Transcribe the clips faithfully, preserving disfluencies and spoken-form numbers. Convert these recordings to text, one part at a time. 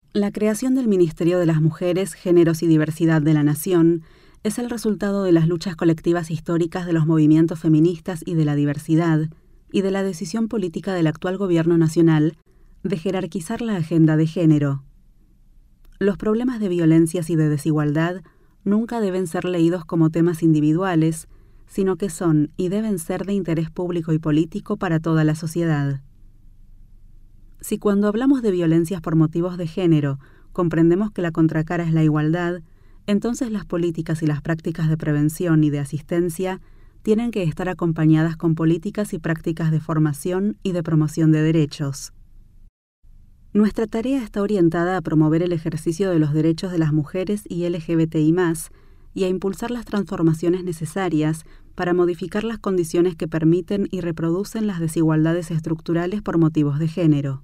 La creación del Ministerio de las Mujeres, Géneros y Diversidad de la Nación es el resultado de las luchas colectivas históricas de los movimientos feministas y de la diversidad, y de la decisión política del actual gobierno nacional de jerarquizar la agenda de género. Los problemas de violencias y de desigualdad nunca deben ser leídos como temas individuales, sino que son y deben ser de interés público y político para toda la sociedad. Si cuando hablamos de violencias por motivos de género comprendemos que la contracara es la igualdad, entonces las políticas y las prácticas de prevención y de asistencia tienen que estar acompañadas con políticas y prácticas de formación y de promoción de derechos. Nuestra tarea está orientada a promover el ejercicio de los derechos de las mujeres y L G B T I más, y a impulsar las transformaciones necesarias para modificar las condiciones que permiten y reproducen las desigualdades estructurales por motivos de género.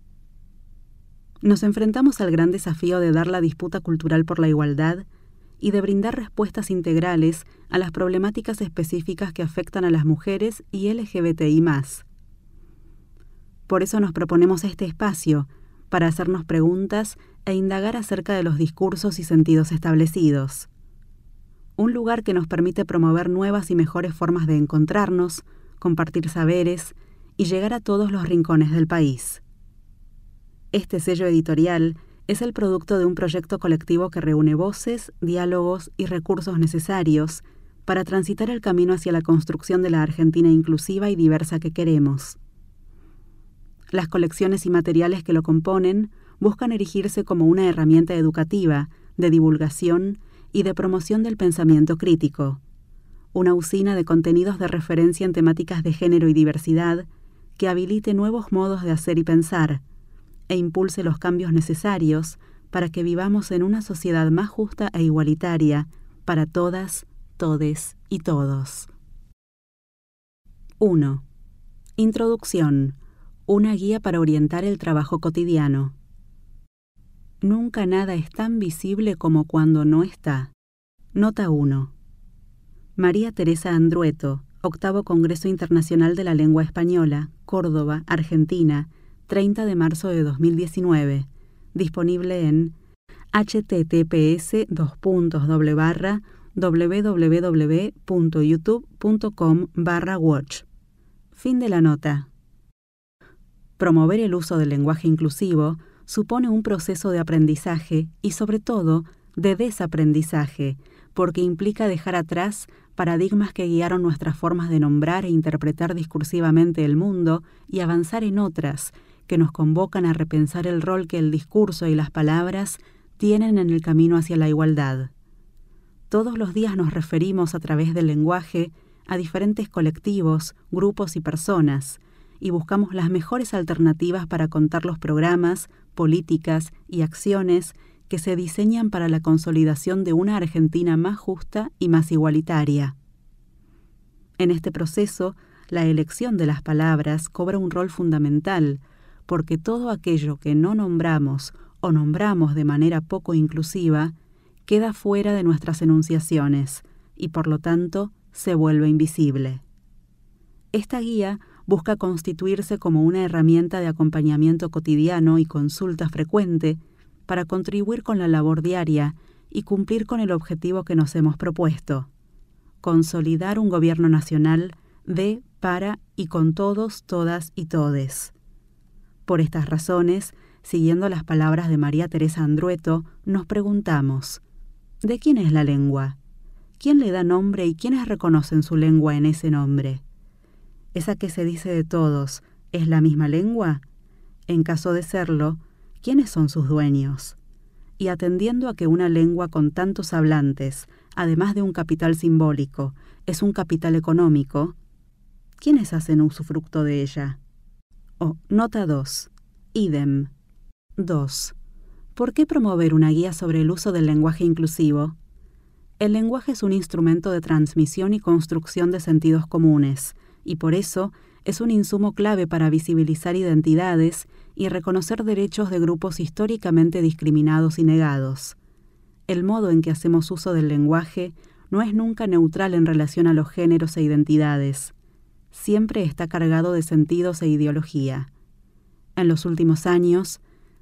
Nos enfrentamos al gran desafío de dar la disputa cultural por la igualdad y de brindar respuestas integrales a las problemáticas específicas que afectan a las mujeres y L G B T I más. Por eso nos proponemos este espacio, para hacernos preguntas e indagar acerca de los discursos y sentidos establecidos. Un lugar que nos permite promover nuevas y mejores formas de encontrarnos, compartir saberes y llegar a todos los rincones del país. Este sello editorial es el producto de un proyecto colectivo que reúne voces, diálogos y recursos necesarios para transitar el camino hacia la construcción de la Argentina inclusiva y diversa que queremos. Las colecciones y materiales que lo componen buscan erigirse como una herramienta educativa, de divulgación y de promoción del pensamiento crítico, una usina de contenidos de referencia en temáticas de género y diversidad que habilite nuevos modos de hacer y pensar, e impulse los cambios necesarios para que vivamos en una sociedad más justa e igualitaria para todas, todes y todos. uno. Introducción. Una guía para orientar el trabajo cotidiano. Nunca nada es tan visible como cuando no está. Nota uno. María Teresa Andrueto, Octavo Congreso Internacional de la Lengua Española, Córdoba, Argentina, treinta de marzo de dos mil diecinueve. Disponible en h t t p s dos puntos doble barra w w w punto youtube punto com barra watch. Fin de la nota. Promover el uso del lenguaje inclusivo supone un proceso de aprendizaje y, sobre todo, de desaprendizaje, porque implica dejar atrás paradigmas que guiaron nuestras formas de nombrar e interpretar discursivamente el mundo y avanzar en otras, que nos convocan a repensar el rol que el discurso y las palabras tienen en el camino hacia la igualdad. Todos los días nos referimos a través del lenguaje a diferentes colectivos, grupos y personas, y buscamos las mejores alternativas para contar los programas, políticas y acciones que se diseñan para la consolidación de una Argentina más justa y más igualitaria. En este proceso, la elección de las palabras cobra un rol fundamental, porque todo aquello que no nombramos o nombramos de manera poco inclusiva queda fuera de nuestras enunciaciones y, por lo tanto, se vuelve invisible. Esta guía busca constituirse como una herramienta de acompañamiento cotidiano y consulta frecuente para contribuir con la labor diaria y cumplir con el objetivo que nos hemos propuesto: consolidar un gobierno nacional de, para y con todos, todas y todes. Por estas razones, siguiendo las palabras de María Teresa Andrueto, nos preguntamos: ¿de quién es la lengua? ¿Quién le da nombre y quiénes reconocen su lengua en ese nombre? ¿Esa que se dice de todos es la misma lengua? En caso de serlo, ¿quiénes son sus dueños? Y atendiendo a que una lengua con tantos hablantes, además de un capital simbólico, es un capital económico, ¿quiénes hacen usufructo de ella? Oh, nota dos. Idem. dos. ¿Por qué promover una guía sobre el uso del lenguaje inclusivo? El lenguaje es un instrumento de transmisión y construcción de sentidos comunes, y por eso es un insumo clave para visibilizar identidades y reconocer derechos de grupos históricamente discriminados y negados. El modo en que hacemos uso del lenguaje no es nunca neutral en relación a los géneros e identidades. Siempre está cargado de sentidos e ideología. En los últimos años,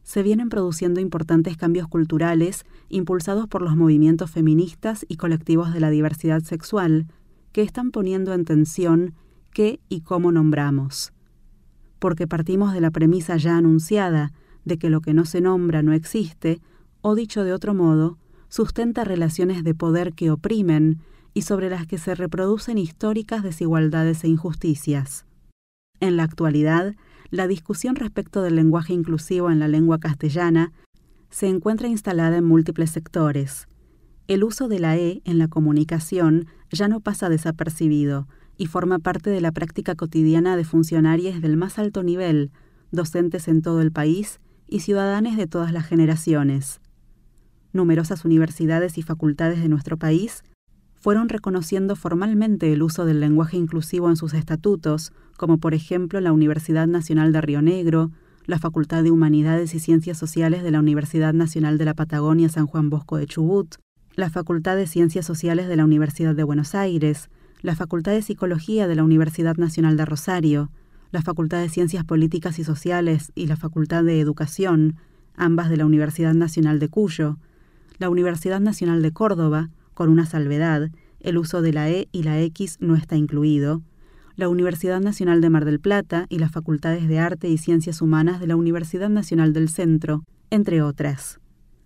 Se vienen produciendo importantes cambios culturales impulsados por los movimientos feministas y colectivos de la diversidad sexual que están poniendo en tensión qué y cómo nombramos. Porque partimos de la premisa ya anunciada de que lo que no se nombra no existe, o dicho de otro modo, sustenta relaciones de poder que oprimen y sobre las que se reproducen históricas desigualdades e injusticias. En la actualidad, la discusión respecto del lenguaje inclusivo en la lengua castellana se encuentra instalada en múltiples sectores. El uso de la E en la comunicación ya no pasa desapercibido y forma parte de la práctica cotidiana de funcionarios del más alto nivel, docentes en todo el país y ciudadanos de todas las generaciones. Numerosas universidades y facultades de nuestro país fueron reconociendo formalmente el uso del lenguaje inclusivo en sus estatutos, como por ejemplo la Universidad Nacional de Río Negro, la Facultad de Humanidades y Ciencias Sociales de la Universidad Nacional de la Patagonia San Juan Bosco de Chubut, la Facultad de Ciencias Sociales de la Universidad de Buenos Aires, la Facultad de Psicología de la Universidad Nacional de Rosario, la Facultad de Ciencias Políticas y Sociales y la Facultad de Educación, ambas de la Universidad Nacional de Cuyo, la Universidad Nacional de Córdoba, con una salvedad, el uso de la E y la X no está incluido, la Universidad Nacional de Mar del Plata y las Facultades de Arte y Ciencias Humanas de la Universidad Nacional del Centro, entre otras.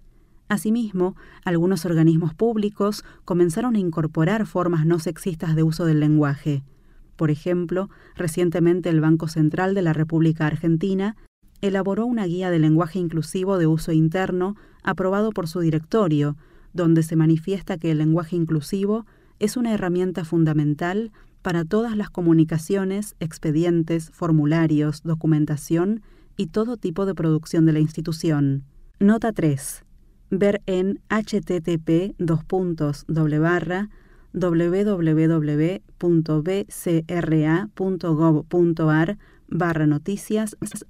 Asimismo, algunos organismos públicos comenzaron a incorporar formas no sexistas de uso del lenguaje. Por ejemplo, recientemente el Banco Central de la República Argentina elaboró una guía de lenguaje inclusivo de uso interno aprobado por su directorio, donde se manifiesta que el lenguaje inclusivo es una herramienta fundamental para todas las comunicaciones, expedientes, formularios, documentación y todo tipo de producción de la institución. Nota tres. Ver en http dos puntos doble barra www punto b c r a punto gov punto ar barra noticias